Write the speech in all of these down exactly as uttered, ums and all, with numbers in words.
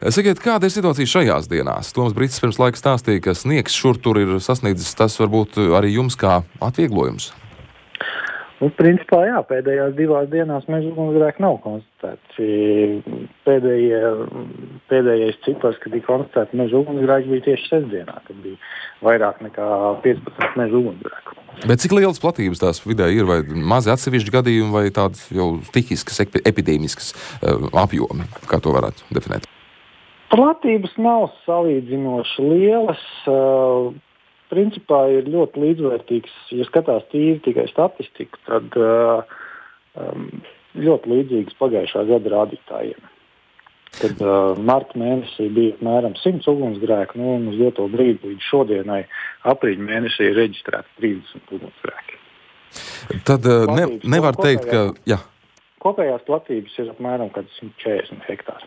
Sakiet, kāda ir situācija šajās dienās? Toms Brits pirms laika stāstīja, ka sniegs šur tur ir sasniedzis. Tas varbūt arī jums kā atvieglojums? Nu, principā, jā, pēdējās divās dienās meža ugunsgrēki nav konstatēti. Pēdējie, pēdējais cipars, kad bija konstatēti meža ugunsgrēki, bija tieši sestdienā, kad bija vairāk nekā piecpadsmit meža ugunsgrēku. Bet cik lielas platības tās vidē ir? Vai mazi atsevišķi gadījumi, vai tādas jau stihiskas, epidēmiskas uh, apjomi? Kā to varētu definēt? Platības nav salīdzinoši lielas. Uh, Principā ir ļoti līdzvērtīgs, ja skatās tīri tikai statistiku, tad uh, um, ļoti līdzīgs pagājušā gada rādītājiem. Kad uh, marta mēnesī bija apmēram simts ugunsgrēku, nu, un uz doto brīdi līdz šodienai aprīļa mēnesī ir reģistrēti trīsdesmit ugunsgrēki. Tad uh, ne, nevar teikt, ka... Jā. Kopējās platības ir apmēram simt četrdesmit hektāri.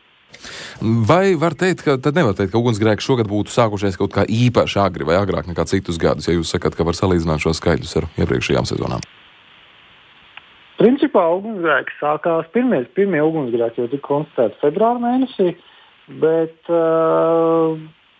Vai var teikt, ka tad nevar teikt, ka ugunsgrēki šogad būtu sākušies kaut kā īpaši agri vai agrāk nekā citus gadus, ja jūs sakat, ka var salīdzināt šos skaidrus ar iepriekšējām sezonām? Principā ugunsgrēki sākās, pirmie, pirmie ugunsgrēki jau tika konstatēti februāra mēnesī, bet uh,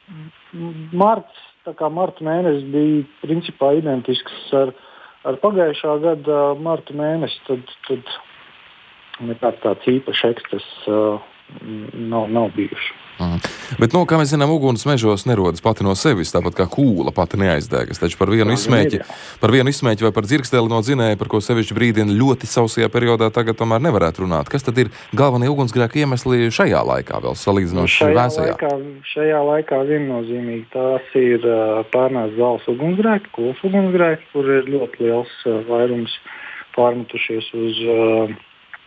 marts, tā kā marta mēnesis bija principā identisks ar, ar pagājušā gada marta mēnesi, tad, tad nekāds tāds īpašs ekstras uh, Nav, nav bijuši. Mm. Bet, nu, kā mēs zinām, uguns mežos nerodas pati no sevis, tāpat kā kūla pati neaizdēgas. Taču par vienu izsmēķi, par vienu izsmēķi vai par dzirksteli no dzinēja, par ko sevišķi brīdina ļoti sausajā periodā, tagad tomēr nevarētu runāt. Kas tad ir galvenie ugunsgrēku iemesli šajā laikā, vēl salīdzinoši vēsajā? Laikā, šajā laikā viennozīmīgi tās ir uh, pārnās zāles ugunsgrēki, kolas ugunsgrēki, kur ir ļoti liels uh, vairums pārmetušies uz, uh,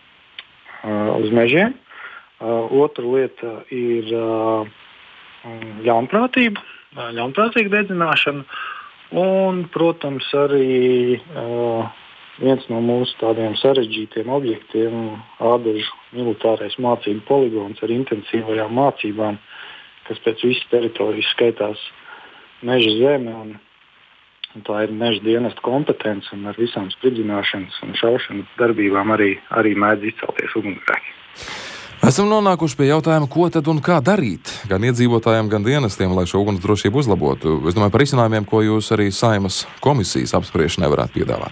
uh, uz mežiem. Uh, otra lieta ir uh, ļaunprātība, uh, ļaunprātīga dedzināšana un, protams, arī uh, viens no mūsu tādiem sarežģītiem objektiem - Ādažu militārais mācību poligons ar intensīvajām mācībām, kas pēc visas teritorijas skaitās meža zeme, un, un tā ir meža dienesta kompetence, un ar visām spridzināšanas un šaušanas darbībām arī, arī mēdz izcelties ugunsgrēki. Esam nonākuši pie jautājuma, ko tad un kā darīt gan iedzīvotājiem, gan dienestiem, lai šo ugunsdrošību uzlabotu. Es domāju par risinājumiem, ko jūs arī Saeimas komisijas apspriešanai varētu piedāvāt.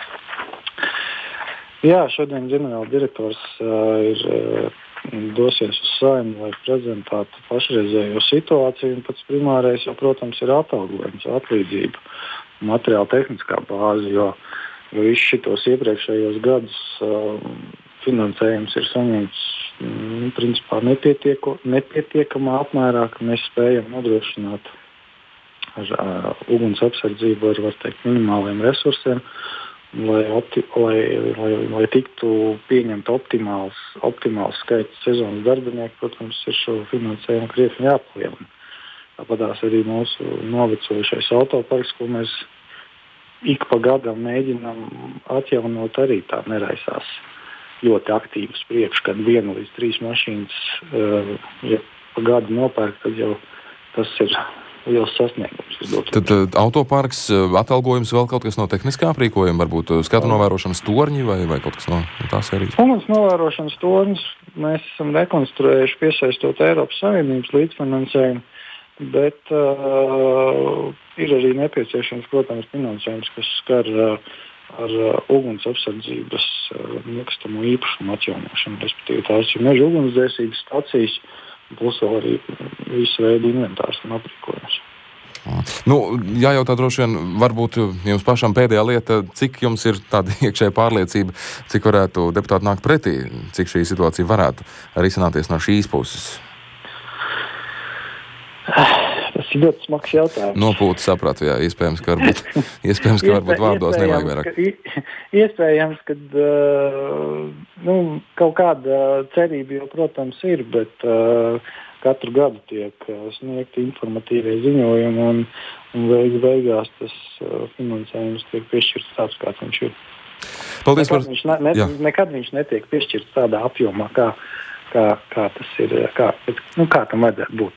Jā, šodien ģenerāla direktors uh, ir uh, dosies uz Saimu, lai prezentētu pašreizējo situāciju. Un pats primārais, jau, protams, ir atalgojums, atlīdzība, materiāla tehniskā bāze, jo, jo visus šitos iepriekšējos gadus uh, finansējums ir saņemts mm, principā nepietieko, nepietiekamā apmērā, ka mēs spējam nodrošināt ar uh, uguns apsardzību ar, var teikt, minimāliem resursiem, lai, opti, lai, lai, lai tiktu pieņemt optimāls, optimāls skaits sezonas darbinieku, protams, ir šo finansējumu krietni jāpalielina. Tāpatās arī mūsu novecojušais autoparks, ko mēs ik pa gadam mēģinām atjaunot, arī tā neraisās ļoti aktīvas priekš, kad viena līdz trīs mašīnas, uh, ja pa gadu nopērk, tad jau tas ir liels sasniegums. Tad uh, autoparks, uh, atalgojums, vēl kaut kas no tehniskā aprīkojuma, varbūt uh, skatu novērošanas torņi vai, vai kaut kas no, no tās sērijas? Uguns novērošanas torņus mēs esam rekonstruējuši, piesaistot Eiropas Savienības līdzfinansējumu, bet uh, ir arī nepieciešams, protams, finansējums, kas skar uh, ar uh, uguns apsardzības uh, nekustamo īpašumu atjaunošanu, respektīvi tās ir meža ugunsdzēsības stacijas, plus vēl arī visu veidu inventārs un aprīkojums. Nu, jājautā droši vien, varbūt jums pašam pēdējā lieta, cik jums ir tāda iekšēja pārliecība, cik varētu deputāti nākt pretī, cik šī situācija varētu risināties no šīs puses? Tas ir ļoti smags jautājums. Nopūta sapratu, jā, iespējams, ka varbūt, iespējams, ka varbūt vārdos nevajag vairāk. Ka, iespējams, ka uh, nu, kaut kāda cerība jau, protams, ir, bet uh, katru gadu tiek uh, sniegti informatīvie ziņojumi un, un beig, beigās tas uh, finansējums tiek piešķirts tāds, kāds viņš ir. Paldies nekad, par... viņš ne, ne, nekad viņš netiek piešķirts tādā apjomā, kā, kā, kā tas ir, kā, nu, kā tam vajadzētu būt.